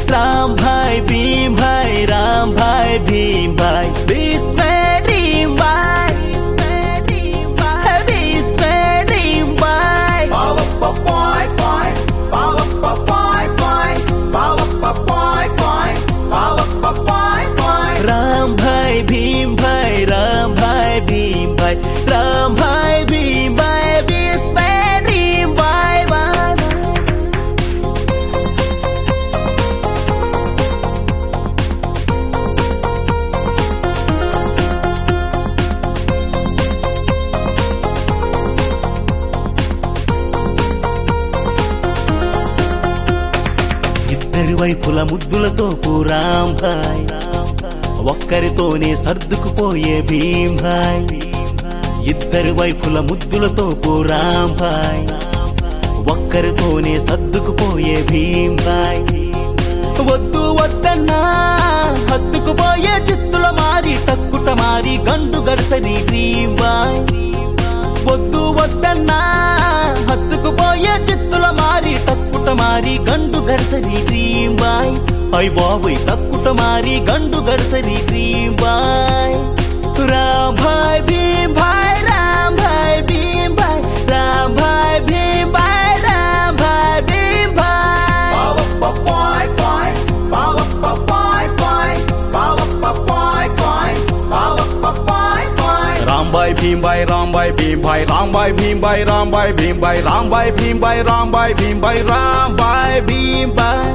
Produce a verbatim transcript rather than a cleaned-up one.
राम भाई भीम भाई राम भाई भीम भाई बीच में ड्रीम भाई बीच में ड्रीम भाई राम भाई भीम भाई राम भाई भीम भाई राम भाई भीम भाई बीच में ड्रीम भाई ఇద్దరి వైపుల ముద్దులతో రామ్ భాయ్ ఒక్కరితోనే సర్దుకుపోయే భీమ్ భాయ్ ఇద్దరి వైపుల ముద్దులతో రామ్ భాయ్ ఒక్కరితోనే సర్దుకుపోయే భీమ్ భాయ్ వద్దు వద్దన్నా హత్తుకుపోయే చిత్తుల మారి టక్కుట మారి గండు గడసని భీమ్ భాయ్ వద్దు వద్దన్నా హత్తుకుపోయే చిత్తుల మారి టక్కుట మారి గండు గడసని భీమ్ భాయ్ అయ్ బాబోయ్ టక్కుట మారి గండు గడసని భీమ్ భాయ్ రామ్ భాయ్ భీమ్ భాయ్ రామ్ భాయ్ భీమ్ భాయ్ రామ్ భాయ్ భీమ్ భాయ్ రామ్ భాయ్ భీమ్ భాయ్ राम भाई भीम भाई राम भाई भीम भाई राम भाई भीम भाई राम भाई भीम भाई राम भाई भीम भाई राम भाई भीम भाई राम भाई भीम भाई